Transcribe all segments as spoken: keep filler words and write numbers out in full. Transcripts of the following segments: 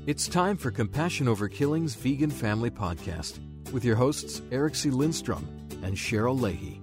It's time for Compassion Over Killing's Vegan Family Podcast with your hosts Eric C. Lindstrom and Cheryl Leahy.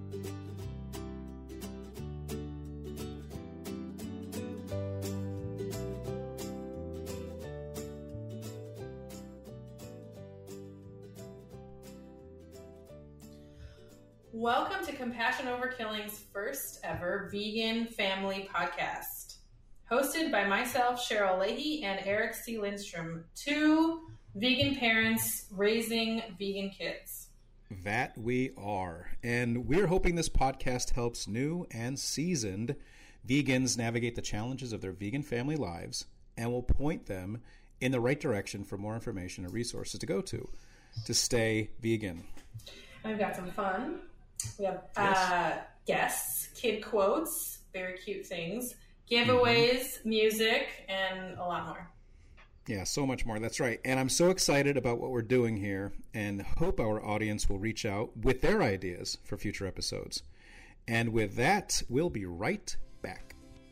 Welcome to Compassion Over Killing's first ever Vegan Family Podcast, hosted by myself, Cheryl Leahy, and Eric C. Lindstrom, two vegan parents raising vegan kids. That we are. And we're hoping this podcast helps new and seasoned vegans navigate the challenges of their vegan family lives and will point them in the right direction for more information and resources to go to to stay vegan. And we've got some fun. We have Yes. uh, guests, kid quotes, very cute things, giveaways, mm-hmm. music, and a lot more. Yeah, so much more. That's right. And I'm so excited about what we're doing here and hope our audience will reach out with their ideas for future episodes. And with that, we'll be right back.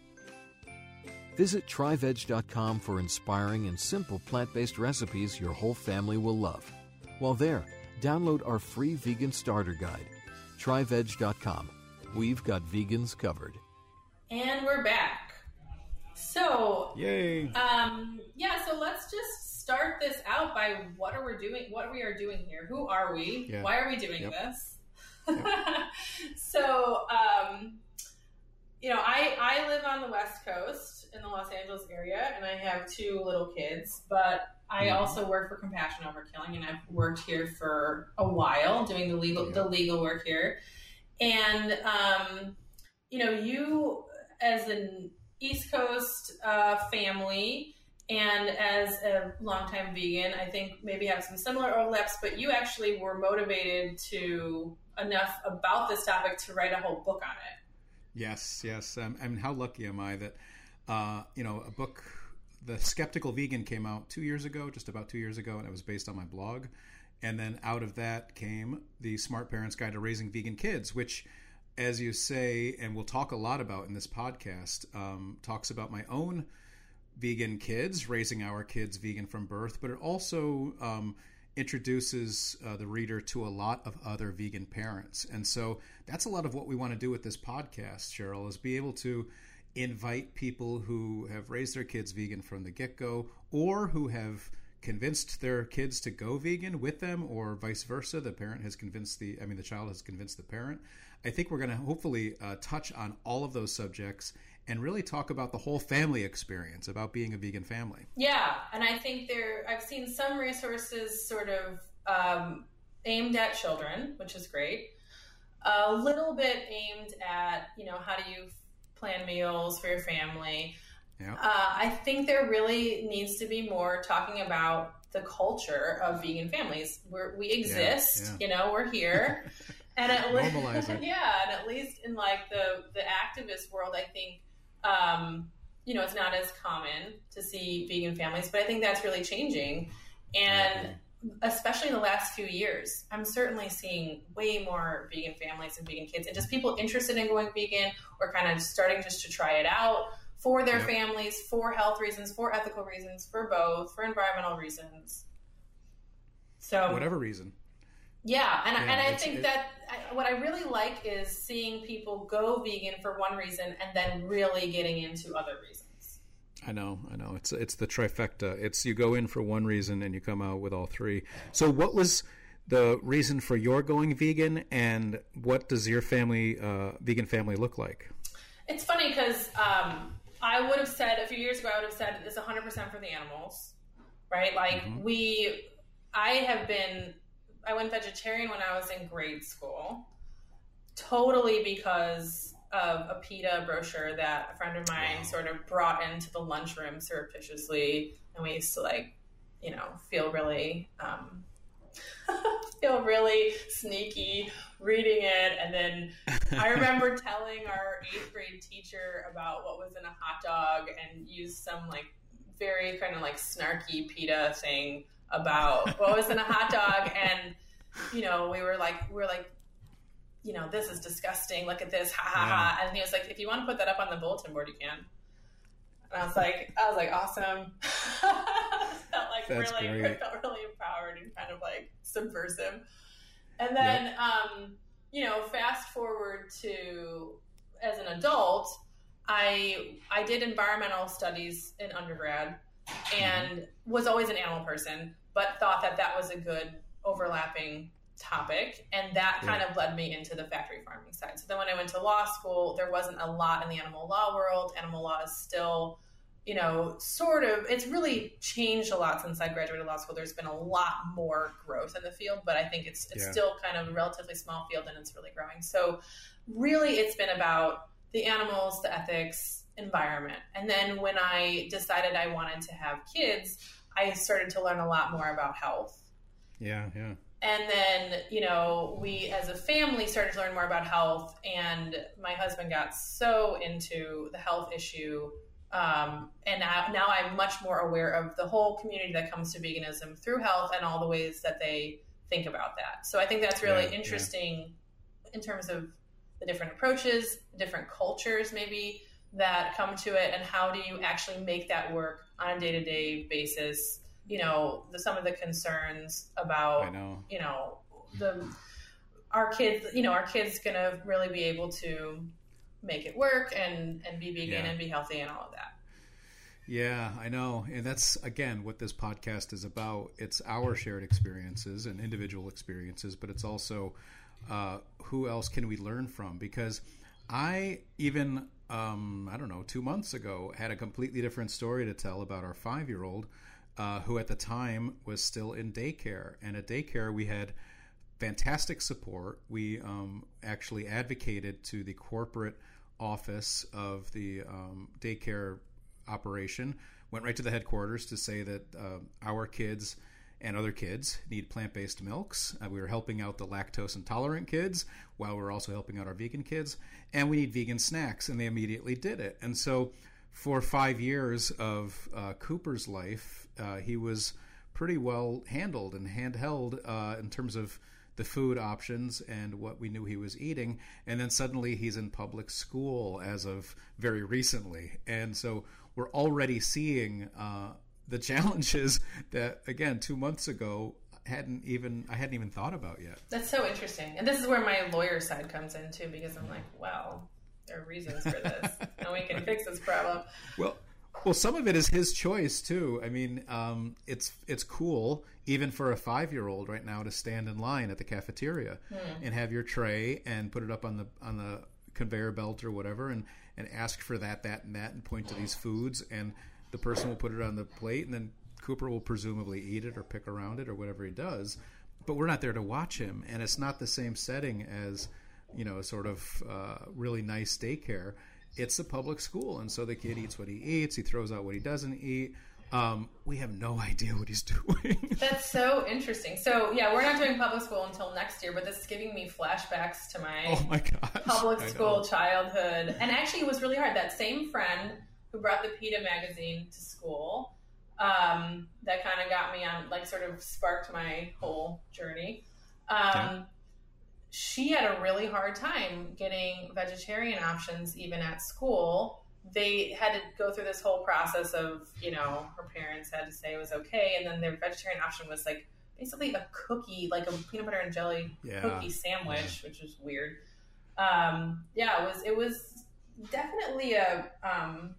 Visit try veg dot com for inspiring and simple plant-based recipes your whole family will love. While there, download our free vegan starter guide. try veg dot com. We've got vegans covered. And we're back. So, Yay! Um, yeah, so let's just start this out by what are we doing? What we are doing here? Who are we? Yeah. Why are we doing Yep. this? Yep. so, um, you know, I I live on the West Coast in the Los Angeles area, and I have two little kids, but I also work for Compassion Over Killing, and I've worked here for a while doing the legal the legal work here. And um, you know, you as an East Coast uh, family and as a longtime vegan, I think maybe have some similar overlaps. But you actually were motivated to enough about this topic to write a whole book on it. Yes, yes. Um, I mean, how lucky am I that uh, you know a book. The Skeptical Vegan came out two years ago, just about two years ago, and it was based on my blog. And then out of that came the Smart Parents Guide to Raising Vegan Kids, which, as you say, and we'll talk a lot about in this podcast, um, talks about my own vegan kids, raising our kids vegan from birth, but it also um, introduces uh, the reader to a lot of other vegan parents. And so that's a lot of what we want to do with this podcast, Cheryl, is be able to invite people who have raised their kids vegan from the get-go or who have convinced their kids to go vegan with them or vice versa. The parent has convinced the, I mean, the child has convinced the parent. I think we're going to hopefully uh, touch on all of those subjects and really talk about the whole family experience, about being a vegan family. Yeah. And I think there, I've seen some resources sort of um, aimed at children, which is great. A little bit aimed at, you know, how do you plan meals for your family. Yeah. Uh, I think there really needs to be more talking about the culture of vegan families. We're, we exist, yeah, yeah. you know, we're here. And at Normalize it. Yeah, and at least in like the, the activist world, I think, um, you know, it's not as common to see vegan families, but I think that's really changing. And mm-hmm. especially in the last few years, I'm certainly seeing way more vegan families and vegan kids and just people interested in going vegan or kind of starting just to try it out for their yep. families, for health reasons, for ethical reasons, for both, for environmental reasons. So whatever reason. Yeah. And, yeah, and I think it, that I, what I really like is seeing people go vegan for one reason and then really getting into other reasons. I know, I know. It's it's the trifecta. It's you go in for one reason and you come out with all three. So what was the reason for your going vegan, and what does your family, uh, vegan family look like? It's funny because um, I would have said, a few years ago, I would have said it's one hundred percent for the animals, right? Like mm-hmm. we, I have been, I went vegetarian when I was in grade school, totally because of a PETA brochure that a friend of mine wow. sort of brought into the lunchroom surreptitiously, and we used to like, you know, feel really, um, feel really sneaky reading it. And then I remember telling our eighth grade teacher about what was in a hot dog and used some like very kind of like snarky PETA thing about what was in a hot dog, and you know, we were like, we were like. you know, this is disgusting. Look at this. Ha ha ha. And he was like, if you want to put that up on the bulletin board, you can. And I was like, I was like, awesome. Felt like like That's really, great. I felt really empowered and kind of like subversive. And then, yep. um, you know, fast forward to as an adult, I I did environmental studies in undergrad and mm-hmm. was always an animal person, but thought that that was a good overlapping topic, and that kind yeah. of led me into the factory farming side. So then when I went to law school, there wasn't a lot in the animal law world. Animal law is still, you know, sort of, it's really changed a lot since I graduated law school. There's been a lot more growth in the field, but I think it's it's yeah. still kind of a relatively small field, and it's really growing. So really it's been about the animals, the ethics, environment. And then when I decided I wanted to have kids, I started to learn a lot more about health. Yeah, yeah. And then, you know, we as a family started to learn more about health, and my husband got so into the health issue. Um, and now, now I'm much more aware of the whole community that comes to veganism through health and all the ways that they think about that. So I think that's really yeah, interesting yeah. in terms of the different approaches, different cultures maybe that come to it, and how do you actually make that work on a day-to-day basis. You know, the, some of the concerns about, I know. you know, the our kids, you know, our kids going to really be able to make it work and, and be vegan yeah. and be healthy and all of that. Yeah, I know. And that's, again, what this podcast is about. It's our shared experiences and individual experiences, but it's also uh, who else can we learn from? Because I even, um, I don't know, two months ago had a completely different story to tell about our five-year-old Uh, who at the time was still in daycare. And at daycare, we had fantastic support. We um, actually advocated to the corporate office of the um, daycare operation, went right to the headquarters to say that uh, our kids and other kids need plant-based milks. Uh, we were helping out the lactose intolerant kids while we were also helping out our vegan kids. And we need vegan snacks. And they immediately did it. And so for five years of uh, Cooper's life, uh, he was pretty well handled and handheld uh, in terms of the food options and what we knew he was eating. And then suddenly he's in public school as of very recently. And so we're already seeing uh, the challenges that, again, two months ago, hadn't even I hadn't even thought about yet. That's so interesting. And this is where my lawyer side comes in, too, because I'm like, wow, there are reasons for this, and we can fix this problem. Well, well, some of it is his choice too. I mean, um, it's it's cool even for a five-year-old right now to stand in line at the cafeteria hmm. and have your tray and put it up on the on the conveyor belt or whatever, and, and ask for that, that, and that, and point to these foods, and the person will put it on the plate, and then Cooper will presumably eat it or pick around it or whatever he does. But we're not there to watch him, and it's not the same setting as, you know, sort of uh, really nice daycare. It's a public school, and so the kid eats what he eats. He throws out what he doesn't eat. Um, we have no idea what he's doing. That's so interesting. So, yeah, we're not doing public school until next year, but this is giving me flashbacks to my, oh my gosh, public school childhood. And actually, it was really hard. That same friend who brought the PETA magazine to school, um, that kind of got me on, like, sort of sparked my whole journey. Um, yeah. She had a really hard time getting vegetarian options even at school. They had to go through this whole process of, you know, her parents had to say it was okay, and then their vegetarian option was like basically a cookie, like a peanut butter and jelly yeah. cookie sandwich, yeah. which was weird. Um, yeah, it was it was definitely a um,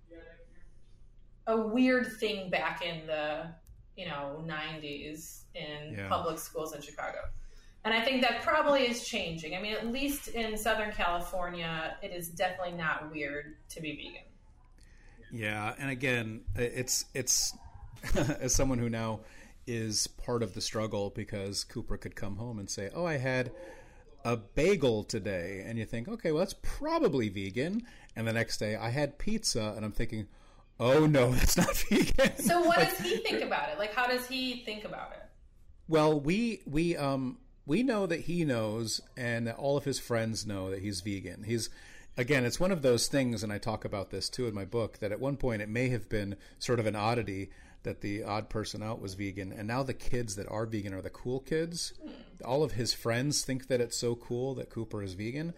a weird thing back in the, you know, nineties in yeah. public schools in Chicago. And I think that probably is changing. I mean, at least in Southern California, it is definitely not weird to be vegan. Yeah, and again, it's it's as someone who now is part of the struggle, because Cooper could come home and say, "Oh, I had a bagel today," and you think, "Okay, well, that's probably vegan." And the next day, I had pizza, and I'm thinking, "Oh no, that's not vegan." So, what like, does he think about it? Like, how does he think about it? Well, we we um. We know that he knows, and that all of his friends know that he's vegan. He's, again, it's one of those things, and I talk about this too in my book, that at one point it may have been sort of an oddity that the odd person out was vegan, and now the kids that are vegan are the cool kids. All of his friends think that it's so cool that Cooper is vegan.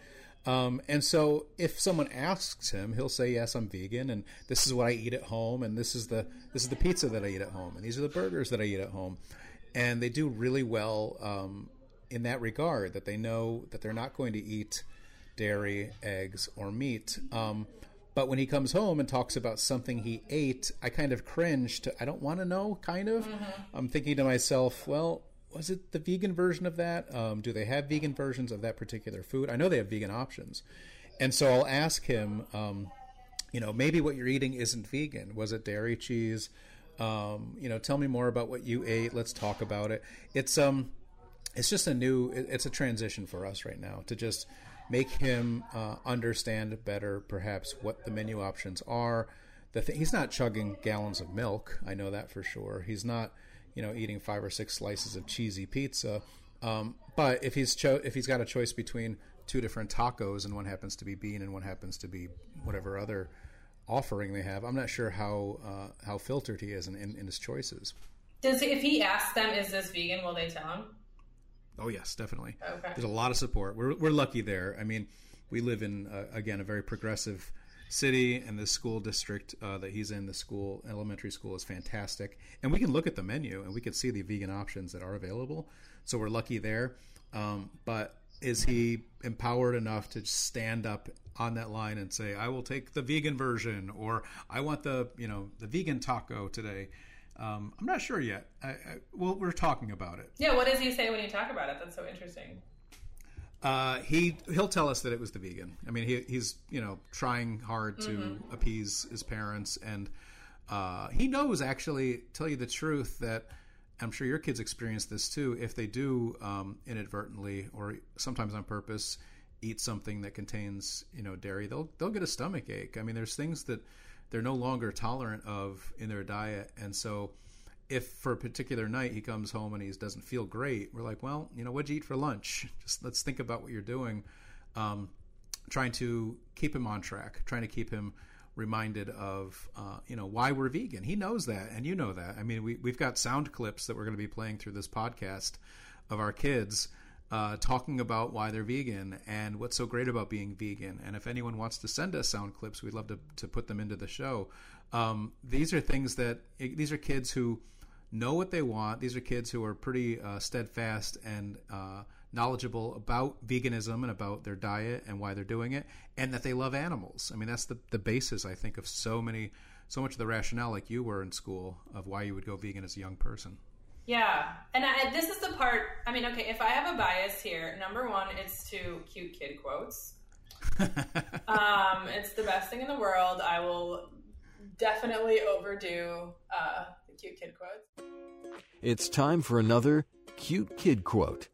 Um, and so if someone asks him, he'll say, yes, I'm vegan, and this is what I eat at home, and this is the this is the pizza that I eat at home, and these are the burgers that I eat at home. And they do really well um, in that regard, that they know that they're not going to eat dairy, eggs, or meat. Um, but when he comes home and talks about something he ate, I kind of cringe to, I don't want to know, kind of. Mm-hmm. I'm thinking to myself, well, was it the vegan version of that? Um, do they have vegan versions of that particular food? I know they have vegan options. And so I'll ask him, um, you know, maybe what you're eating isn't vegan. Was it dairy, cheese? Um, you know, tell me more about what you ate. Let's talk about it. It's um, it's just a new, it's a transition for us right now to just make him uh, understand better, perhaps, what the menu options are. The th- he's not chugging gallons of milk. I know that for sure. He's not, you know, eating five or six slices of cheesy pizza. Um, but if he's cho- if he's got a choice between two different tacos and one happens to be bean and one happens to be whatever other offering they have, I'm not sure how uh, how filtered he is in, in, in his choices. Does if he asks them, "Is this vegan?" Will they tell him? Oh yes, definitely. Okay. There's a lot of support. We're we're lucky there. I mean, we live in uh, again a very progressive city, and the school district uh, that he's in, the school elementary school, is fantastic. And we can look at the menu and we can see the vegan options that are available. So we're lucky there. Um, but is he empowered enough to stand up on that line and say, "I will take the vegan version," or "I want the you know the vegan taco today"? Um, I'm not sure yet. I, I, well, we're talking about it. Yeah, what does he say when you talk about it? That's so interesting. Uh, he he'll tell us that it was the vegan. I mean, he he's you know trying hard to mm-hmm. appease his parents, and uh, he knows, actually, tell you the truth, that I'm sure your kids experience this too. If they do um, inadvertently or sometimes on purpose eat something that contains you know dairy, they'll they'll get a stomach ache. I mean, there's things that they're no longer tolerant of in their diet, and so if for a particular night he comes home and he doesn't feel great, we're like, well, you know, what'd you eat for lunch? Just let's think about what you're doing. Um, trying to keep him on track, trying to keep him reminded of, uh, you know, why we're vegan. He knows that, and you know that. I mean, we, we've got sound clips that we're going to be playing through this podcast of our kids uh, talking about why they're vegan and what's so great about being vegan. And if anyone wants to send us sound clips, we'd love to, to put them into the show. Um, these are things that, these are kids who know what they want. These are kids who are pretty uh, steadfast and uh, knowledgeable about veganism and about their diet and why they're doing it, and that they love animals. I mean, that's the, the basis, I think, of so many, so much of the rationale, like you were in school, of why you would go vegan as a young person. Yeah, and I, this is the part, I mean, okay, if I have a bias here, number one, it's to cute kid quotes. um, it's the best thing in the world. I will definitely overdo uh, the cute kid quotes. It's time for another cute kid quote.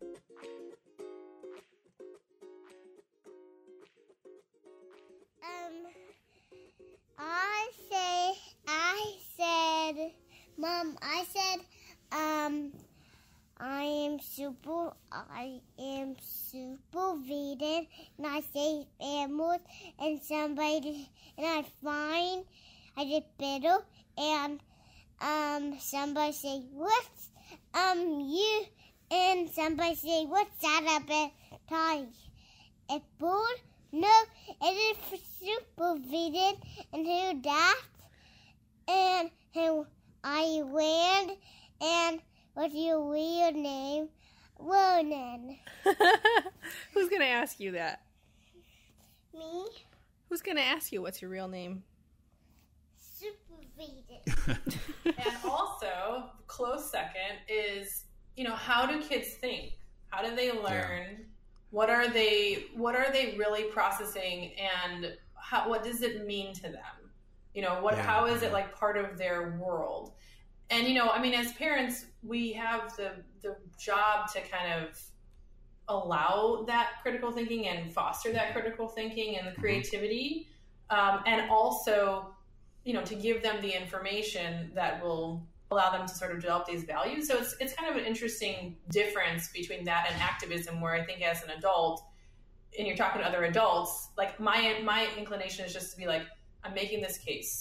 Um, I say, I said, Mom, I said, um, I am super, I am super vegan, and I save animals, and somebody, and I find I did better, and um, somebody say, what's um you, and somebody say, what's that about toy? A bird? No, it is super vegan, and who that? And who I land, and what's your real name? Ronan. Who's gonna ask you that? Me? Who's gonna ask you what's your real name? Super vegan. And also, close second is, you know, how do kids think? How do they learn? Yeah. What are they what are they really processing, and how, what does it mean to them? You know, what yeah. how is it like part of their world? And, you know, I mean, as parents, we have the the job to kind of allow that critical thinking and foster that critical thinking and the creativity, mm-hmm. um, and also, you know, to give them the information that will allow them to sort of develop these values. So it's it's kind of an interesting difference between that and activism, where I think as an adult, and you're talking to other adults, like my my inclination is just to be like, I'm making this case.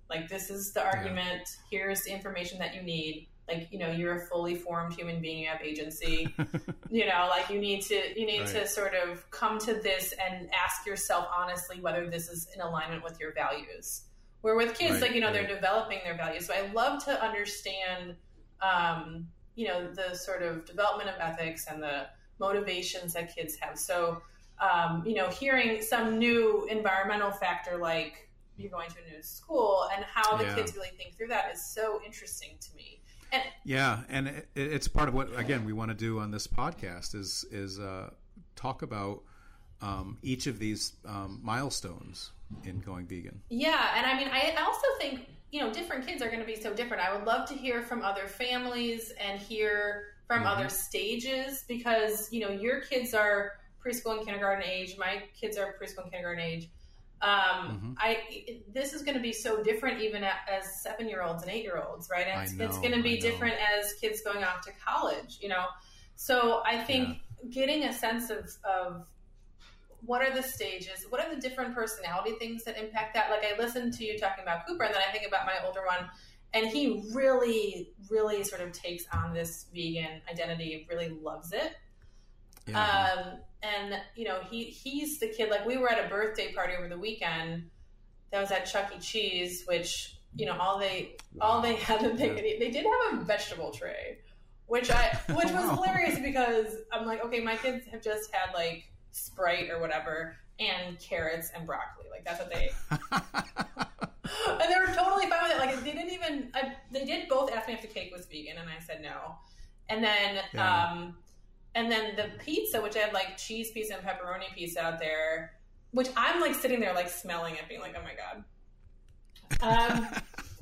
Like, this is the argument. Yeah. Here's the information that you need. Like, you know, you're a fully formed human being. You have agency. You know, like you need to you need right. to sort of come to this and ask yourself honestly whether this is in alignment with your values. Where with kids, right, like, you know, right. they're developing their values. So I love to understand, um, you know, the sort of development of ethics and the motivations that kids have. So, um, you know, hearing some new environmental factor like you're going to a new school and how the yeah. kids really think through that is so interesting to me. And, yeah, and it, it's part of what, again, we want to do on this podcast is is uh, talk about um, each of these um, milestones in going vegan. Yeah, and I mean, I also think, you know, different kids are going to be so different. I would love to hear from other families and hear from mm-hmm. other stages because, you know, your kids are preschool and kindergarten age. My kids are preschool and kindergarten age. Um, mm-hmm. I this is going to be so different even as seven-year-olds and eight-year-olds, right? And it's, it's going to be different as kids going off to college, you know? So I think yeah. getting a sense of, of what are the stages, what are the different personality things that impact that? Like, I listened to you talking about Cooper, and then I think about my older one, and he really, really sort of takes on this vegan identity, really loves it. Yeah. Um, and, you know, he he's the kid, like, we were at a birthday party over the weekend that was at Chuck E. Cheese, which, you know, all they all they had that they could eat, they did have a vegetable tray, which I which was hilarious because I'm like, okay, my kids have just had, like, Sprite or whatever and carrots and broccoli. Like, that's what they and they were totally fine with it. Like, they didn't even, I, they did both ask me if the cake was vegan, and I said no. And then, yeah. um, and then the pizza, which I had like cheese pizza and pepperoni pizza out there, which I'm like sitting there like smelling it, being like, oh my God. Um,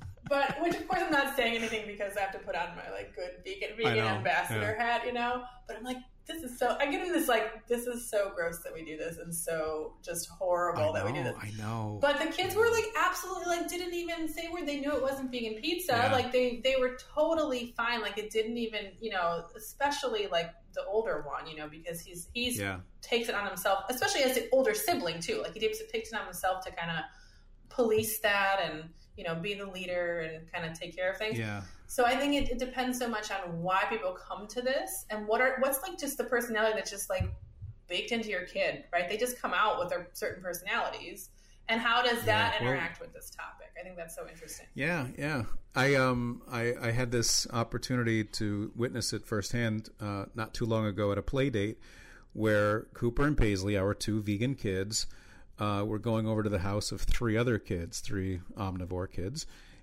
but which of course I'm not saying anything because I have to put on my like good vegan vegan ambassador yeah. hat, you know. But I'm like, this is so. I get in this like, this is so gross that we do this, and so just horrible know, that we do this. I know. But the kids were like absolutely like didn't even say a word. They knew it wasn't vegan pizza. Yeah. Like they they were totally fine. Like it didn't even, you know, especially like the older one, you know, because he's he's yeah. takes it on himself, especially as the older sibling too. Like he takes it takes it on himself to kind of police that and, you know, be the leader and kind of take care of things. Yeah. So I think it, it depends so much on why people come to this and what are what's like just the personality that's just like baked into your kid, right? They just come out with their certain personalities. And how does that yeah, well, interact with this topic? I think that's so interesting. Yeah, yeah. I um I, I had this opportunity to witness it firsthand uh, not too long ago at a play date where Cooper and Paisley, our two vegan kids, uh, were going over to the house of three other kids, three omnivore kids.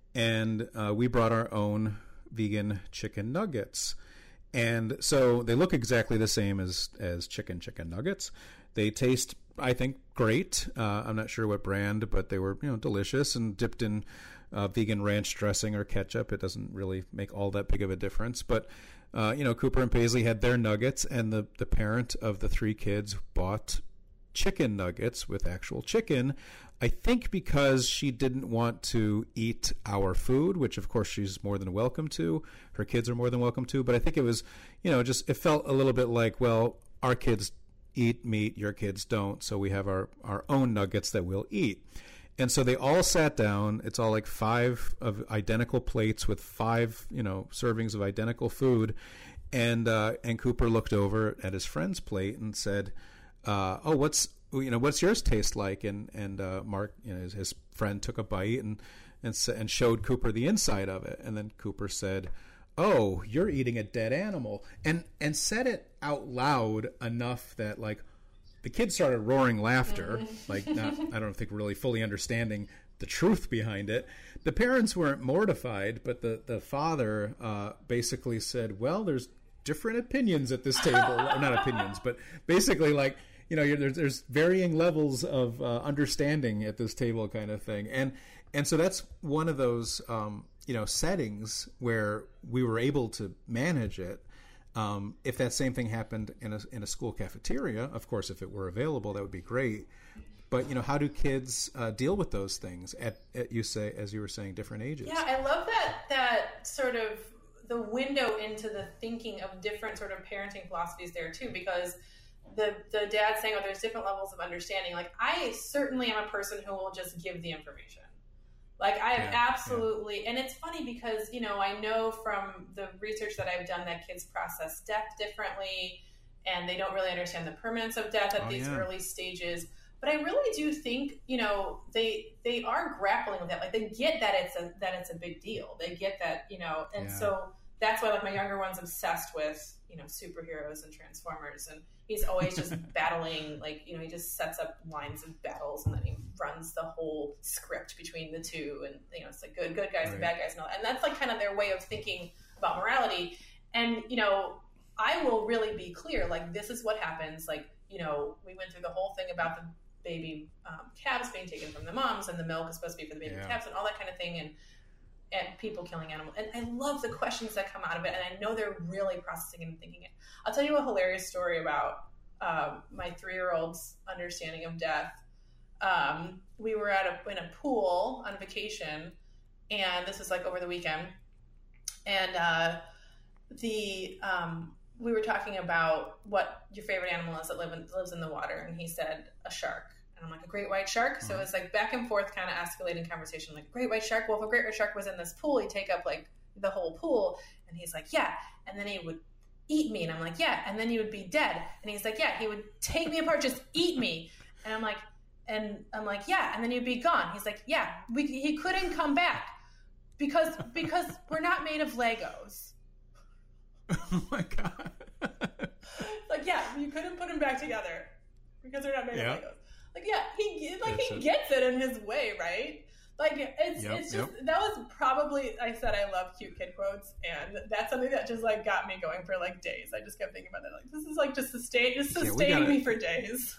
And uh, we brought our own vegan chicken nuggets. And so they look exactly the same as, as chicken chicken nuggets. They taste, I think, great. Uh, I'm not sure what brand, but they were, you know, delicious and dipped in uh, vegan ranch dressing or ketchup. It doesn't really make all that big of a difference. But, uh, you know, Cooper and Paisley had their nuggets, and the, the parent of the three kids bought chicken nuggets with actual chicken, I think because she didn't want to eat our food, which of course she's more than welcome to. Her kids are more than welcome to. But I think it was, you know, just it felt a little bit like, well, our kids eat meat, your kids don't, so we have our, our own nuggets that we'll eat. And so they all sat down. It's all like five of identical plates with five, you know, servings of identical food. And uh, and Cooper looked over at his friend's plate and said, uh, oh, what's, you know, what's yours taste like? And and uh, Mark, you know, his, his friend took a bite and and and showed Cooper the inside of it. And then Cooper said, oh, you're eating a dead animal, and and said it out loud enough that like the kids started roaring laughter, like not, I don't think really fully understanding the truth behind it. The parents weren't mortified, but the the father uh, basically said, well, there's different opinions at this table, or not opinions, but basically like, you know, you're, there's, there's varying levels of uh, understanding at this table, kind of thing, and and so that's one of those. Um, you know, settings where we were able to manage it. Um, if that same thing happened in a, in a school cafeteria, of course, if it were available, that would be great. But, you know, how do kids uh, deal with those things at, at, you say, as you were saying, different ages? Yeah, I love that, that sort of the window into the thinking of different sort of parenting philosophies there too, because the, the dad saying, oh, there's different levels of understanding. Like, I certainly am a person who will just give the information. Like I have Yeah, absolutely, yeah. And it's funny because, you know, I know from the research that I've done that kids process death differently and they don't really understand the permanence of death at Oh, these yeah. early stages. But I really do think, you know, they they are grappling with that. Like they get that it's a that it's a big deal. They get that, you know, and Yeah. so that's why like my younger one's obsessed with, you know, superheroes and Transformers, and he's always just battling, like, you know, he just sets up lines of battles and then he runs the whole script between the two, and you know, it's like good good guys Right. and bad guys and all that. And that's like kind of their way of thinking about morality. And, you know, I will really be clear, like this is what happens. Like, you know, we went through the whole thing about the baby um, calves being taken from the moms, and the milk is supposed to be for the baby Yeah. calves and all that kind of thing, and and people killing animals. And I love the questions that come out of it, and I know they're really processing and thinking it. I'll tell you a hilarious story about um, my three-year-old's understanding of death. Um, we were at a, in a pool on vacation, and this was like over the weekend, and uh, the um, we were talking about what your favorite animal is that live in, lives in the water, and he said a shark. And I'm like, a great white shark? So it's like back and forth kind of escalating conversation, like, great white shark? Well, if a great white shark was in this pool, he'd take up like the whole pool. And he's like, yeah. And then he would eat me. And I'm like, yeah. And then you would be dead. And he's like, yeah, he would take me apart, just eat me. And I'm like, and I'm like, yeah. And then you'd be gone. He's like, yeah, we, he couldn't come back because, because we're not made of Legos. Oh my God. Like, yeah, you couldn't put him back together because they're not made Yeah. of Legos. Like, yeah, he like That's he it. gets it in his way, right? Like, it's Yep, it's just yep. that was probably, I said I love cute kid quotes, and that's something that just like got me going for like days. I just kept thinking about that. Like, this is like just sustain, just Yeah, we sustaining gotta- me for days.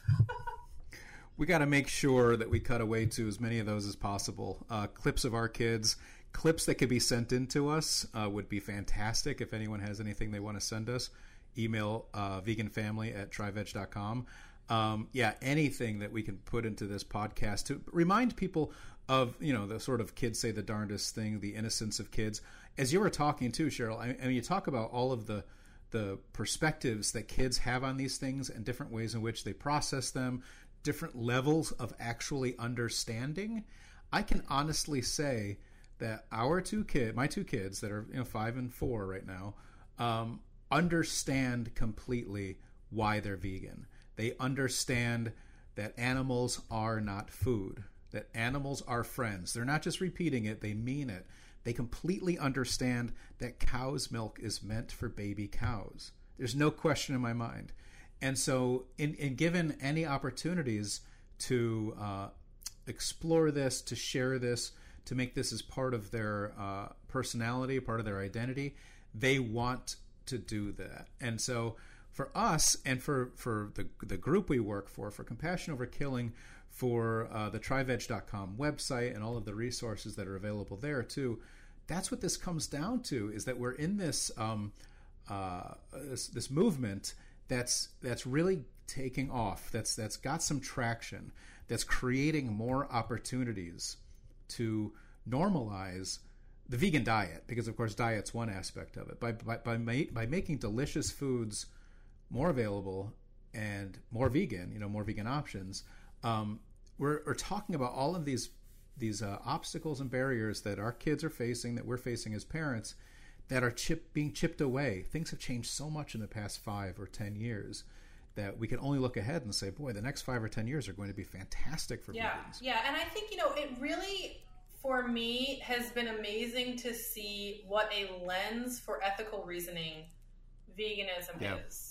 We got to make sure that we cut away to as many of those as possible. Uh, clips of our kids, clips that could be sent in to us uh, would be fantastic. If anyone has anything they want to send us, email uh, veganfamily at try veg dot com. Um, yeah, anything that we can put into this podcast to remind people of, you know, the sort of kids say the darndest thing, the innocence of kids. As you were talking too, Cheryl, I, I mean, you talk about all of the the perspectives that kids have on these things and different ways in which they process them, different levels of actually understanding. I can honestly say that our two kids, my two kids that are, you know, five and four right now, um, understand completely why they're vegan. They understand that animals are not food, that animals are friends. They're not just repeating it, they mean it. They completely understand that cow's milk is meant for baby cows. There's no question in my mind. And so in, in given any opportunities to uh, explore this, to share this, to make this as part of their uh, personality, part of their identity, they want to do that. And so for us and for, for the the group we work for, for Compassion Over Killing, for uh, the try veg dot com website and all of the resources that are available there too, that's what this comes down to, is that we're in this um, uh, this, this movement that's that's really taking off, that's that's got some traction, that's creating more opportunities to normalize the vegan diet, because of course diet's one aspect of it. By by by, ma- by making delicious foods more available and more vegan, you know, more vegan options, um, we're, we're talking about all of these these uh, obstacles and barriers that our kids are facing, that we're facing as parents, that are chip, being chipped away. Things have changed so much in the past five or ten years that we can only look ahead and say, boy, the next five or ten years are going to be fantastic for Yeah, vegans. yeah, and I think, you know, it really, for me, has been amazing to see what a lens for ethical reasoning veganism Yeah. is.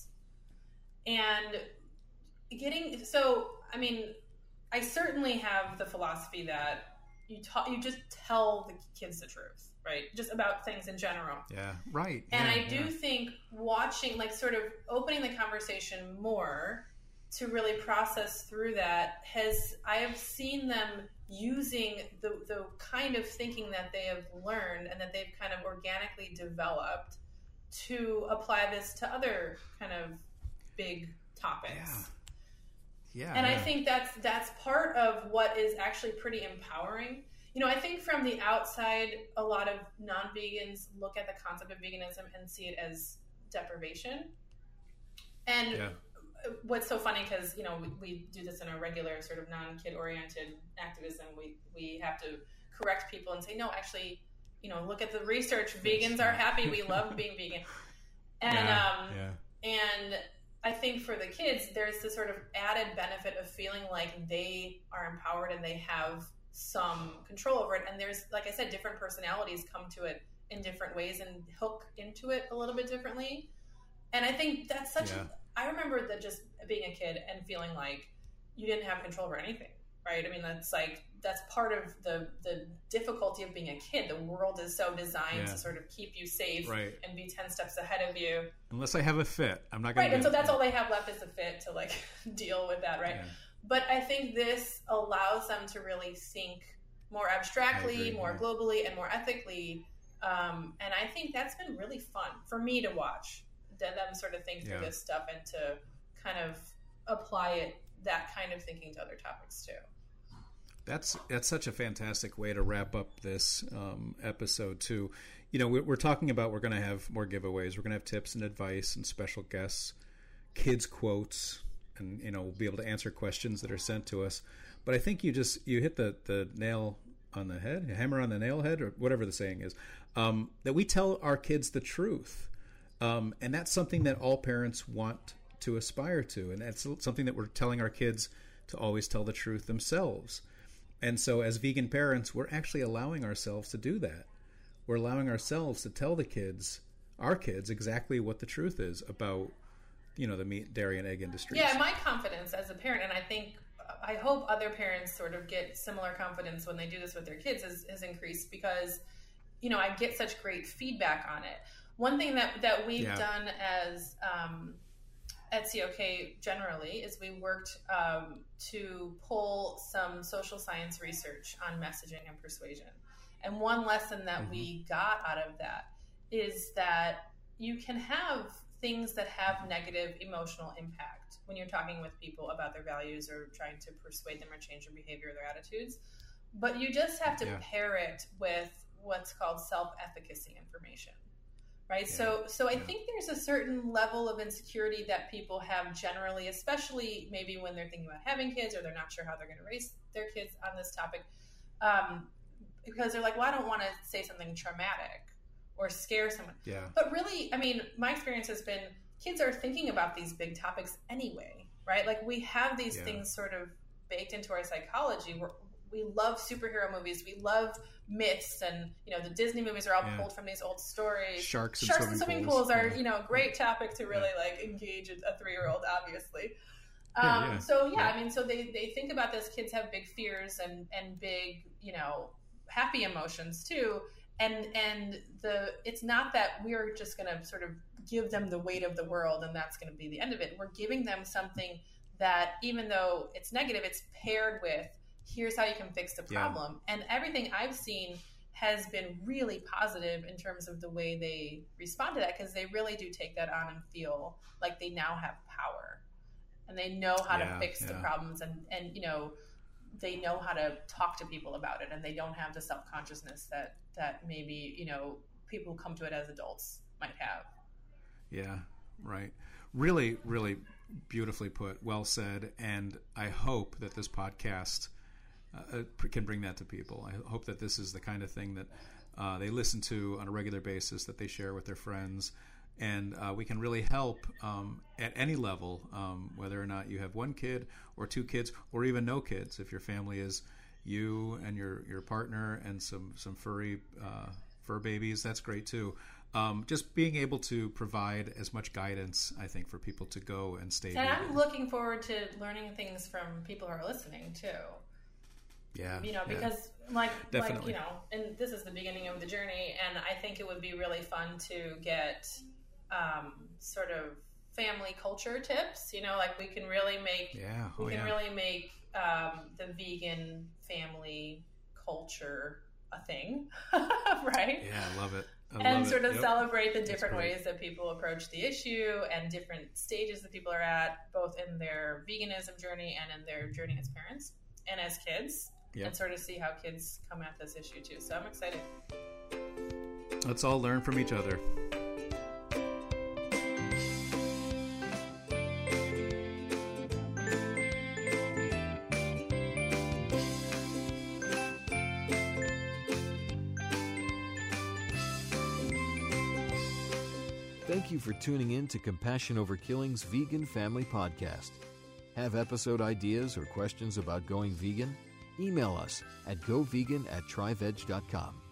And getting, so, I mean, I certainly have the philosophy that you ta- you just tell the kids the truth, right? Just about things in general. Yeah, right. And yeah, I do yeah. think watching, like sort of opening the conversation more to really process through that has, I have seen them using the, the kind of thinking that they have learned and that they've kind of organically developed to apply this to other kind of big topics. Yeah. Yeah, And I yeah. think that's that's part of what is actually pretty empowering. You know, I think from the outside, a lot of non-vegans look at the concept of veganism and see it as deprivation. And Yeah. what's so funny, because, you know, we, we do this in a regular sort of non-kid oriented activism. We we have to correct people and say, no, actually, you know, look at the research. Vegans are happy. We love being vegan. And, Yeah, um, yeah. and I think for the kids, there's this sort of added benefit of feeling like they are empowered and they have some control over it. And there's, like I said, different personalities come to it in different ways and hook into it a little bit differently. And I think that's such Yeah. a, I remember that just being a kid and feeling like you didn't have control over anything, right? I mean, that's like, that's part of the, the difficulty of being a kid. The world is so designed Yeah. to sort of keep you safe Right. and be ten steps ahead of you. Unless I have a fit, I'm not going Right, to. and so that's all they have left is a fit to like deal with that, right? Yeah. But I think this allows them to really think more I abstractly, agree, more yeah. globally, and more ethically. Um, and I think that's been really fun for me to watch them sort of think through Yeah. this stuff and to kind of apply it, that kind of thinking to other topics too. That's that's such a fantastic way to wrap up this um, episode too. You know, we're, we're talking about we're going to have more giveaways. We're going to have tips and advice and special guests, kids quotes, and you know we'll be able to answer questions that are sent to us. But I think you just you hit the the nail on the head, hammer on the nail head, or whatever the saying is. Um, that we tell our kids the truth, um, and that's something that all parents want to aspire to, and that's something that we're telling our kids to always tell the truth themselves. And so as vegan parents, we're actually allowing ourselves to do that. We're allowing ourselves to tell the kids, our kids, exactly what the truth is about, you know, the meat, dairy, and egg industries. Yeah, my confidence as a parent, and I think, I hope other parents sort of get similar confidence when they do this with their kids, has, has increased because, you know, I get such great feedback on it. One thing that, that we've Yeah. done as um, at C O K generally is we worked um, to pull some social science research on messaging and persuasion. And one lesson that Mm-hmm. we got out of that is that you can have things that have negative emotional impact when you're talking with people about their values or trying to persuade them or change their behavior or their attitudes. But you just have to Yeah. pair it with what's called self-efficacy information. Right. Yeah. So, so I Yeah. think there's a certain level of insecurity that people have generally, especially maybe when they're thinking about having kids or they're not sure how they're going to raise their kids on this topic. Um, because they're like, well, I don't want to say something traumatic or scare someone. Yeah. But really, I mean, my experience has been kids are thinking about these big topics anyway, right? Like we have these Yeah. things sort of baked into our psychology. We're, we love superhero movies. We love myths, and you know the Disney movies are all Yeah. pulled from these old stories. Sharks and Sharks swimming and swimming pools. pools, are Yeah. you know a great topic to really like engage a a three-year-old, obviously. Yeah, Um, yeah. So yeah, Yeah. I mean, so they, they think about this. Kids have big fears and and big you know happy emotions too. And and the it's not that we're just going to sort of give them the weight of the world and that's going to be the end of it. We're giving them something that even though it's negative, it's paired with here's how you can fix the Yeah. problem. And everything I've seen has been really positive in terms of the way they respond to that because they really do take that on and feel like they now have power and they know how Yeah, to fix the yeah. problems and and you know they know how to talk to people about it and they don't have the self-consciousness that that maybe you know people who come to it as adults might have. Yeah, right. Really, really beautifully put. Well said. And I hope that this podcast uh, can bring that to people. I hope that this is the kind of thing that uh, they listen to on a regular basis, that they share with their friends. And uh, we can really help um, at any level, um, whether or not you have one kid or two kids or even no kids. If your family is you and your, your partner and some, some furry uh, fur babies, that's great too. Um, just being able to provide as much guidance, I think, for people to go and stay And vegan. I'm looking forward to learning things from people who are listening too. Yeah, You know, yeah. because like like Definitely. you know, and this is the beginning of the journey, and I think it would be really fun to get um, sort of family culture tips. You know, like we can really make Yeah, we oh can yeah. really make um, the vegan family culture a thing, right? Yeah, I love it. I And love sort it. of Yep. celebrate the different great. ways that people approach the issue and different stages that people are at, both in their veganism journey and in their journey as parents and as kids, Yep. and sort of see how kids come at this issue too. So I'm excited. Let's all learn from each other. Thank you for tuning in to Compassion Over Killing's Vegan Family Podcast. Have episode ideas or questions about going vegan? Email us at go vegan at try veg dot com.